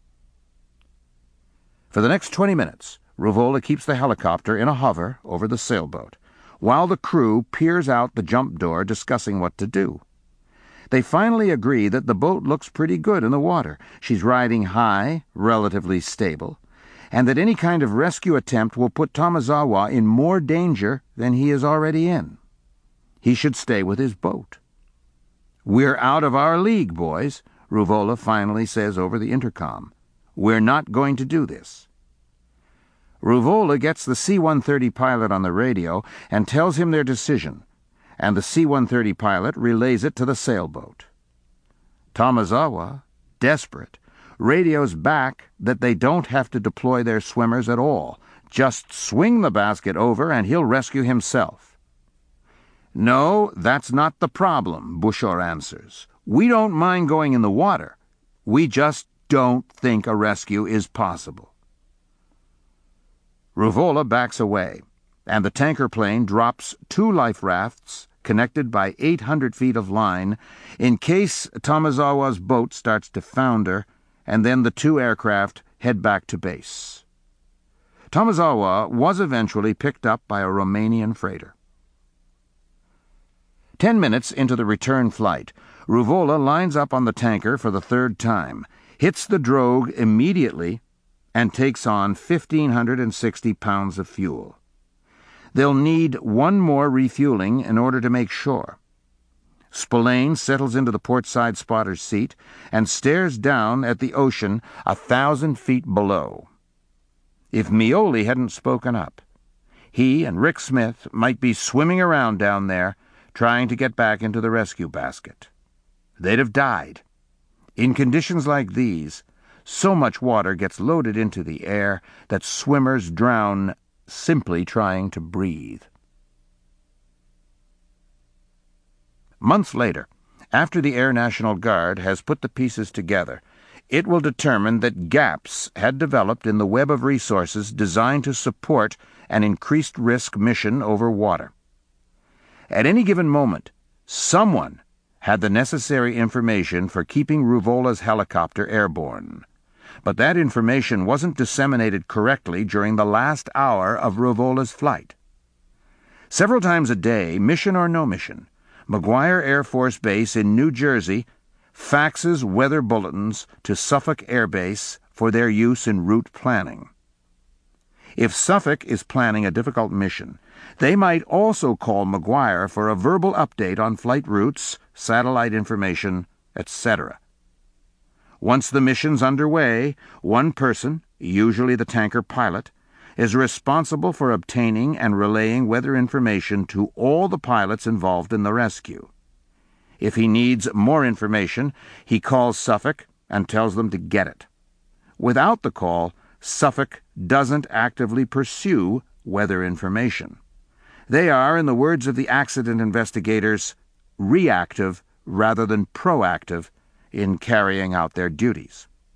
Speaker 1: For the next 20 minutes, Ruvola keeps the helicopter in a hover over the sailboat, while the crew peers out the jump door discussing what to do. They finally agree that the boat looks pretty good in the water. She's riding high, relatively stable, and that any kind of rescue attempt will put Tomizawa in more danger than he is already in. He should stay with his boat. "We're out of our league, boys," Ruvola finally says over the intercom. "We're not going to do this." Ruvola gets the C-130 pilot on the radio and tells him their decision, and the C-130 pilot relays it to the sailboat. Tomizawa, desperate, radios back that they don't have to deploy their swimmers at all. Just swing the basket over and he'll rescue himself. "No, that's not the problem," Bushor answers. "We don't mind going in the water. We just don't think a rescue is possible." Ruvola backs away, and the tanker plane drops 2 life rafts connected by 800 feet of line in case Tomizawa's boat starts to founder, and then the 2 aircraft head back to base. Tomizawa was eventually picked up by a Romanian freighter. 10 minutes into the return flight, Ruvola lines up on the tanker for the 3rd time, hits the drogue immediately, and takes on 1,560 pounds of fuel. They'll need 1 more refueling in order to make sure. Spillane settles into the portside spotter's seat and stares down at the ocean 1,000 feet below. If Mioli hadn't spoken up, he and Rick Smith might be swimming around down there, trying to get back into the rescue basket. They'd have died. In conditions like these, so much water gets loaded into the air that swimmers drown simply trying to breathe. Months later, after the Air National Guard has put the pieces together, it will determine that gaps had developed in the web of resources designed to support an increased risk mission over water. At any given moment, someone had the necessary information for keeping Ruvola's helicopter airborne. But that information wasn't disseminated correctly during the last hour of Ruvola's flight. Several times a day, mission or no mission, McGuire Air Force Base in New Jersey faxes weather bulletins to Suffolk Air Base for their use in route planning. If Suffolk is planning a difficult mission, they might also call McGuire for a verbal update on flight routes, satellite information, etc. Once the mission's underway, one person, usually the tanker pilot, is responsible for obtaining and relaying weather information to all the pilots involved in the rescue. If he needs more information, he calls Suffolk and tells them to get it. Without the call, Suffolk doesn't actively pursue weather information. They are, in the words of the accident investigators, reactive rather than proactive in carrying out their duties.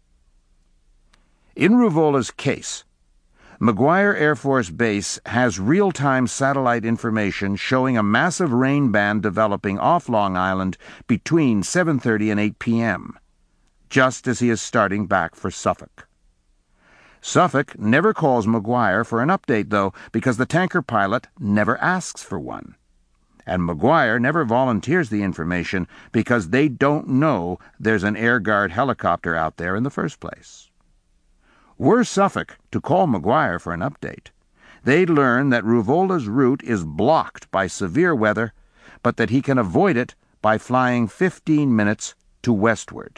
Speaker 1: In Ruvola's case, McGuire Air Force Base has real-time satellite information showing a massive rain band developing off Long Island between 7:30 and 8 p.m., just as he is starting back for Suffolk. Suffolk never calls McGuire for an update, though, because the tanker pilot never asks for one. And McGuire never volunteers the information because they don't know there's an Air Guard helicopter out there in the first place. Were Suffolk to call McGuire for an update, they'd learn that Ruvola's route is blocked by severe weather, but that he can avoid it by flying 15 minutes to westward.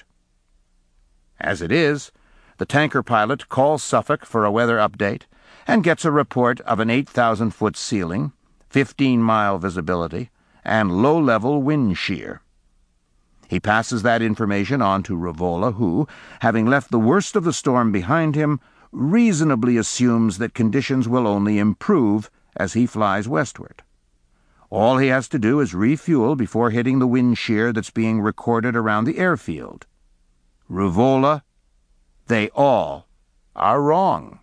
Speaker 1: As it is, the tanker pilot calls Suffolk for a weather update and gets a report of an 8,000-foot ceiling, 15-mile visibility, and low-level wind shear. He passes that information on to Ruvola, who, having left the worst of the storm behind him, reasonably assumes that conditions will only improve as he flies westward. All he has to do is refuel before hitting the wind shear that's being recorded around the airfield. Ruvola, they all are wrong.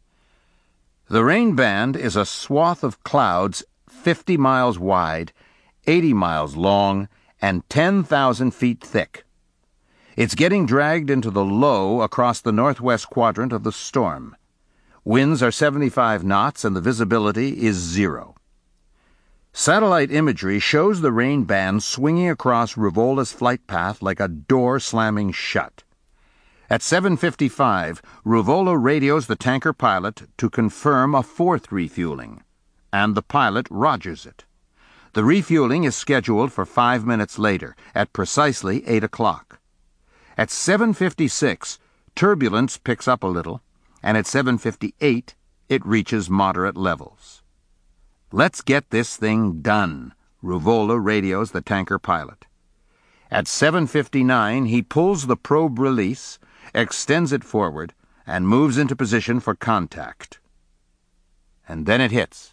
Speaker 1: The rain band is a swath of clouds 50 miles wide, 80 miles long, and 10,000 feet thick. It's getting dragged into the low across the northwest quadrant of the storm. Winds are 75 knots and the visibility is 0. Satellite imagery shows the rain band swinging across Ruvola's flight path like a door slamming shut. At 7:55, Ruvola radios the tanker pilot to confirm a fourth refueling, and the pilot rogers it. The refueling is scheduled for 5 minutes later, at precisely 8 o'clock. At 7:56, turbulence picks up a little, and at 7:58, it reaches moderate levels. "Let's get this thing done," Ruvola radios the tanker pilot. At 7:59, he pulls the probe release, extends it forward, and moves into position for contact. And then it hits.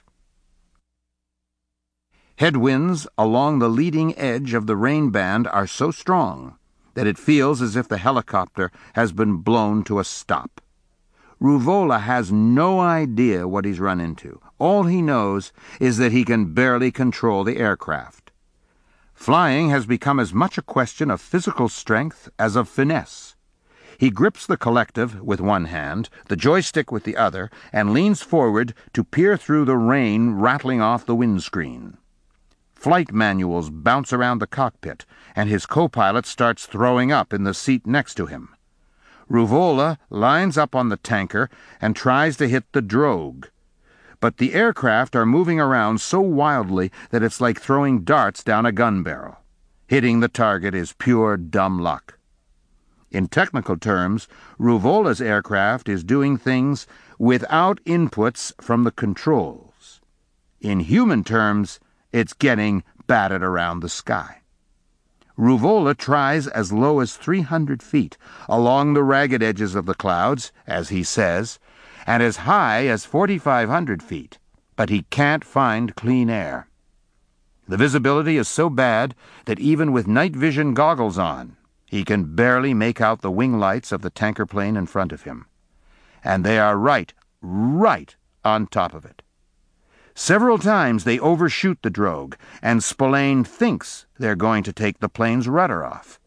Speaker 1: Headwinds along the leading edge of the rain band are so strong that it feels as if the helicopter has been blown to a stop. Ruvola has no idea what he's run into. All he knows is that he can barely control the aircraft. Flying has become as much a question of physical strength as of finesse. He grips the collective with one hand, the joystick with the other, and leans forward to peer through the rain rattling off the windscreen. Flight manuals bounce around the cockpit, and his co-pilot starts throwing up in the seat next to him. Ruvola lines up on the tanker and tries to hit the drogue. But the aircraft are moving around so wildly that it's like throwing darts down a gun barrel. Hitting the target is pure dumb luck. In technical terms, Ruvola's aircraft is doing things without inputs from the controls. In human terms, it's getting batted around the sky. Ruvola tries as low as 300 feet along the ragged edges of the clouds, as he says, and as high as 4,500 feet, but he can't find clean air. The visibility is so bad that even with night vision goggles on, he can barely make out the wing lights of the tanker plane in front of him. And they are right on top of it. Several times they overshoot the drogue, and Spillane thinks they're going to take the plane's rudder off.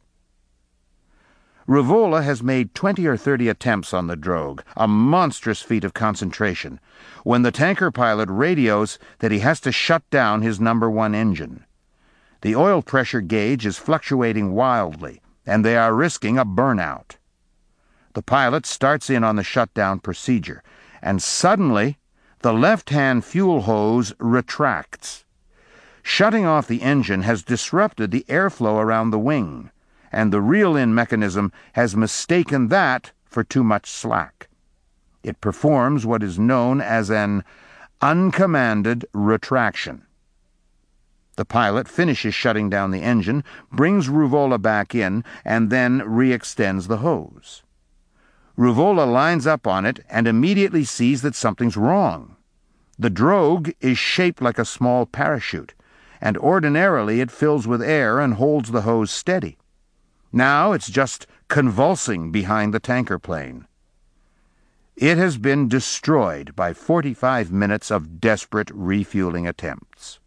Speaker 1: Ruvola has made 20 or 30 attempts on the drogue, a monstrous feat of concentration, when the tanker pilot radios that he has to shut down his number 1 engine. The oil pressure gauge is fluctuating wildly, and they are risking a burnout. The pilot starts in on the shutdown procedure, and suddenly the left-hand fuel hose retracts. Shutting off the engine has disrupted the airflow around the wing, and the reel-in mechanism has mistaken that for too much slack. It performs what is known as an uncommanded retraction. The pilot finishes shutting down the engine, brings Ruvola back in, and then re-extends the hose. Ruvola lines up on it and immediately sees that something's wrong. The drogue is shaped like a small parachute, and ordinarily it fills with air and holds the hose steady. Now it's just convulsing behind the tanker plane. It has been destroyed by 45 minutes of desperate refueling attempts.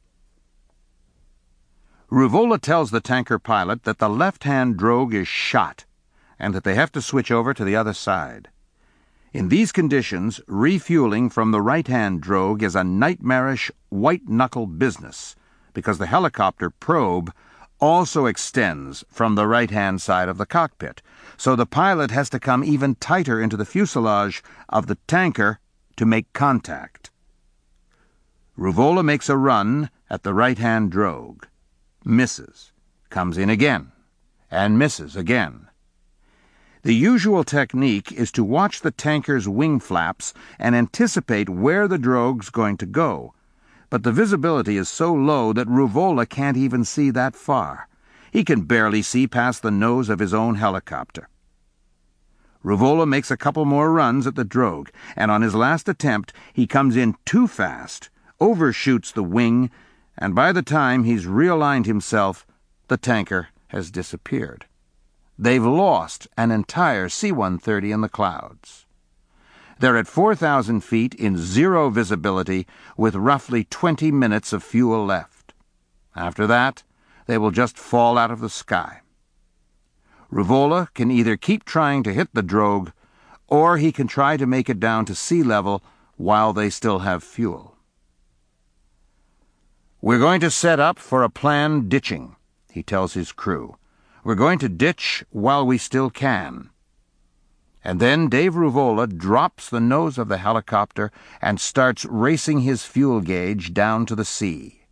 Speaker 1: Ruvola tells the tanker pilot that the left-hand drogue is shot and that they have to switch over to the other side. In these conditions, refueling from the right-hand drogue is a nightmarish, white-knuckle business because the helicopter probe also extends from the right-hand side of the cockpit, so the pilot has to come even tighter into the fuselage of the tanker to make contact. Ruvola makes a run at the right-hand drogue, misses, comes in again, and misses again. The usual technique is to watch the tanker's wing flaps and anticipate where the drogue's going to go, but the visibility is so low that Ruvola can't even see that far. He can barely see past the nose of his own helicopter. Ruvola makes a couple more runs at the drogue, and on his last attempt he comes in too fast, overshoots the wing, and by the time he's realigned himself, the tanker has disappeared. They've lost an entire C-130 in the clouds. They're at 4,000 feet in zero visibility with roughly 20 minutes of fuel left. After that, they will just fall out of the sky. Ruvola can either keep trying to hit the drogue, or he can try to make it down to sea level while they still have fuel. "We're going to set up for a planned ditching," he tells his crew. "We're going to ditch while we still can." And then Dave Ruvola drops the nose of the helicopter and starts racing his fuel gauge down to the sea.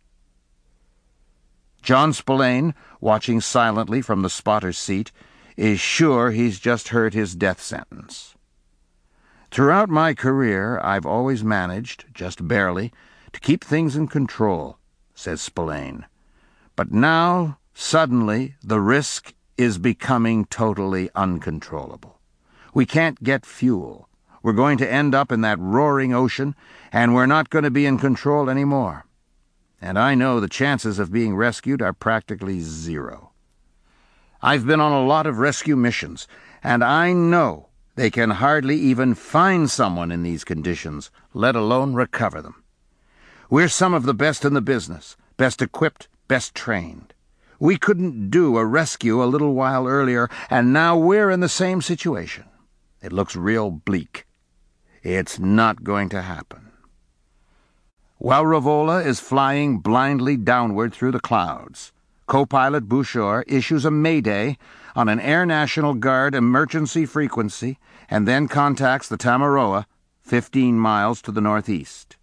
Speaker 1: John Spillane, watching silently from the spotter's seat, is sure he's just heard his death sentence. "Throughout my career, I've always managed, just barely, to keep things in control," says Spillane. "But now, suddenly, the risk is becoming totally uncontrollable. We can't get fuel. We're going to end up in that roaring ocean, and we're not going to be in control anymore. And I know the chances of being rescued are practically zero. I've been on a lot of rescue missions, and I know they can hardly even find someone in these conditions, let alone recover them. We're some of the best in the business, best equipped, best trained. We couldn't do a rescue a little while earlier, and now we're in the same situation. It looks real bleak. It's not going to happen." While Ruvola is flying blindly downward through the clouds, co-pilot Bouchard issues a mayday on an Air National Guard emergency frequency and then contacts the Tamaroa, 15 miles to the northeast.